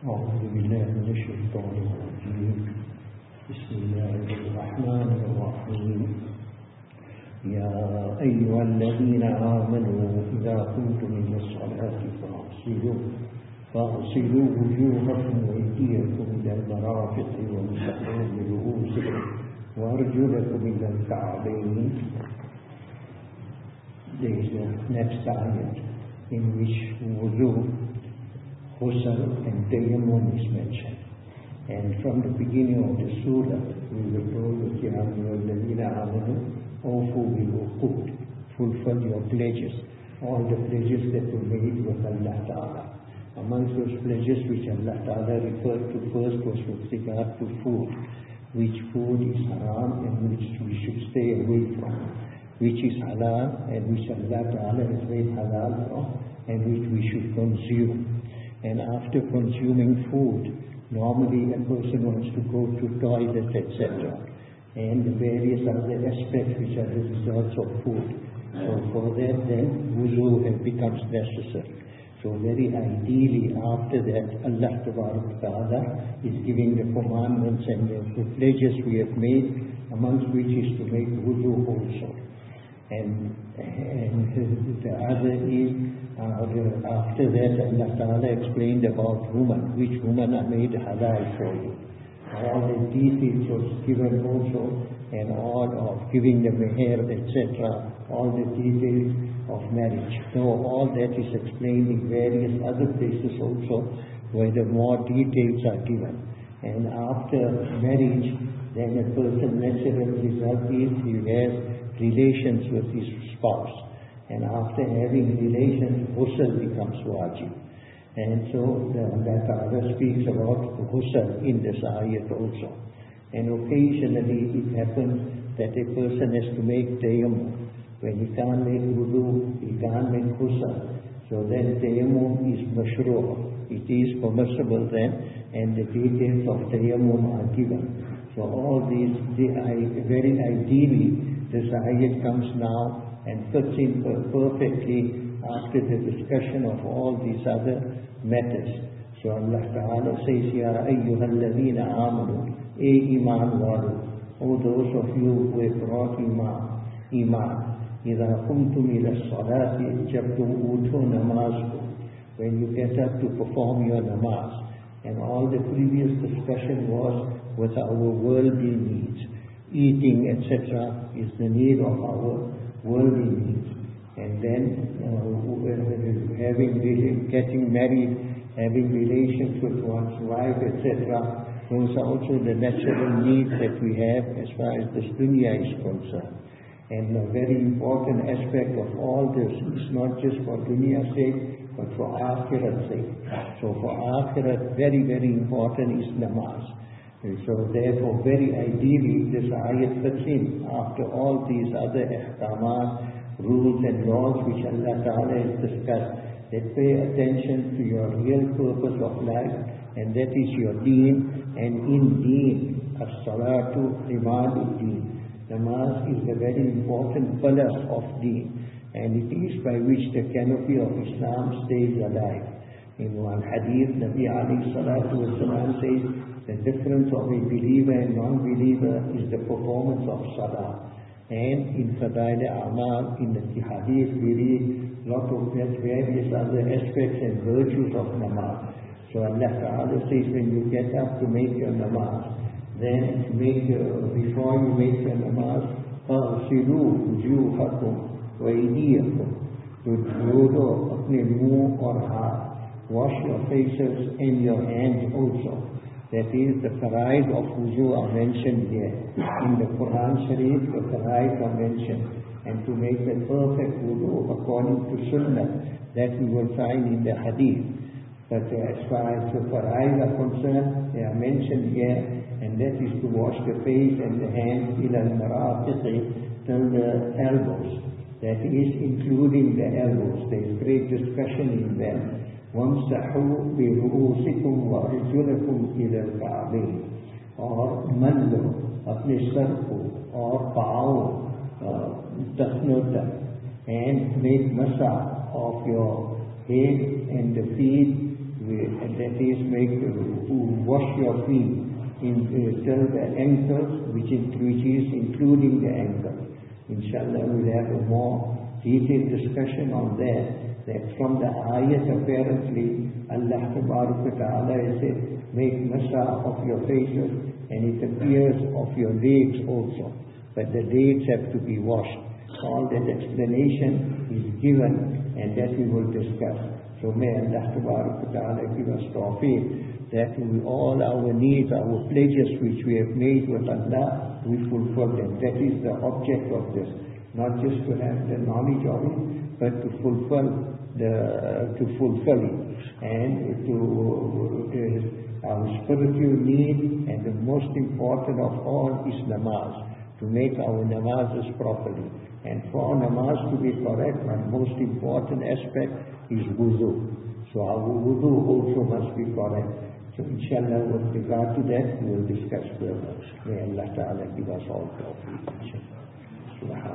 أعوذ بالله من الشيطان الرجيم بسم الله الرحمن الرحيم يا أيها الذين آمنوا إذا قمتم إلى الصلاة فاغسلوا وجوهكم وأيديكم إلى المرافق وامسحوا برؤوسكم وأرجلكم إلى الكعبين. There is the next ayat in which wudu, ghusl and tayammum is mentioned. And from the beginning of the surah, we were told that Ya ayyuhalladhina amanu awfu bil uqud, fulfill your pledges, all the pledges that were made with Allah Ta'ala. Amongst those pledges which Allah Ta'ala referred to first was with regard to food, which food is haram and which we should stay away from, which is halal and which Allah Ta'ala has made halal from, and which we should consume. And after consuming food, normally a person wants to go to toilet, etc. And the various other aspects which are the results of food. So for that then wudu becomes necessary. So very ideally after that Allah Ta'ala is giving the commandments and the pledges we have made, amongst which is to make wudu also. And the other is after that Allah Ta'ala explained about women, which women are made halal for you. All the details was given also, and all of giving the meher, etc., all the details of marriage. So all that is explained in various other places also, where the more details are given. And after marriage, then a person natural result is he has relations with his spouse. And after having relations, ghusl becomes wajib. And so Allah Ta'ala speaks about ghusl in this ayat also. And occasionally it happens that a person has to make tayammum. When he can't make wudu, he can't make ghusl. So then tayammum is mashru'. It is permissible then, and the details of tayammum are given. So all these, very ideally, this ayat comes now and fits in perfectly after the discussion of all these other matters. So Allah Ta'ala says, Ya ayyuhalladhina amanu, iman walu, O those of you who have brought iman, إِذَا قُمْتُمْ إِلَى الصَّلَاةِ جَبْ تُمْ namaz, when you get up to perform your namaz. And all the previous discussion was with our worldly needs. Eating, etc., is the need of our worldly needs. And then getting married, having relations with one's wife, etc., those are also the natural needs that we have as far as this dunya is concerned. And a very important aspect of all this is not just for dunya's sake, but for akhirat's sake. So for akhirat, very, very important is namaz. And so therefore, very ideally, this ayat fits in after all these other ihkamat, rules and laws which Allah Ta'ala has discussed, that pay attention to your real purpose of life, and that is your deen. And in deen, as-salatu imaduddin. Namaz is the very important pillar of deen, and it is by which the canopy of Islam stays alive. In one hadith, Nabi alayhi salatu wasalam says, the difference of a believer and non-believer is the performance of salah. And in Fadail A'mal, in the hadith, we read lot of various other aspects and virtues of namaz. So Allah Ta'ala says, when you get up to make your namaz, then before you make your namaz, فَغْسِلُوا وُجُوهَكُمْ وَأَيْدِيَكُمْ, wash your faces and your hands also. That is, the fara'id of wudu are mentioned here. In the Quran Sharif, the fara'id are mentioned. And to make the perfect wudu according to sunnah, that we will find in the hadith. But as far as the fara'id are concerned, they are mentioned here, and that is to wash the face and the hands ila al-marafiq, till the elbows. That is including the elbows. There is great discussion in them. وَامْسَحُوا بِرُؤُوسِكُمْ وَأَرْجُلَكُمْ إِلَى الْكَعْبَيْنِ, और मल्लो अपने sir को और पाँव तखनों तक, and make masa of your head and the feet and that is wash your feet till the ankles, which is including the ankle. Inshallah, we'll have a more detailed discussion on that from the ayat apparently Allah Ta'ala has said, make masa of your faces, and it appears of your legs also, but the legs have to be washed. All that explanation is given, and that we will discuss. So may Allah Ta'ala give us tawfiq that we all our needs, our pledges which we have made with Allah, we fulfill them. That is the object of this. Not just to have the knowledge of it, but to fulfill it, and our spiritual need, and the most important of all is namaz, to make our namazes properly. And for namaz to be correct, the most important aspect is wudu. So our wudu also must be correct. So inshallah, with regard to that, we will discuss further. May Allah Ta'ala give us all tawfiq.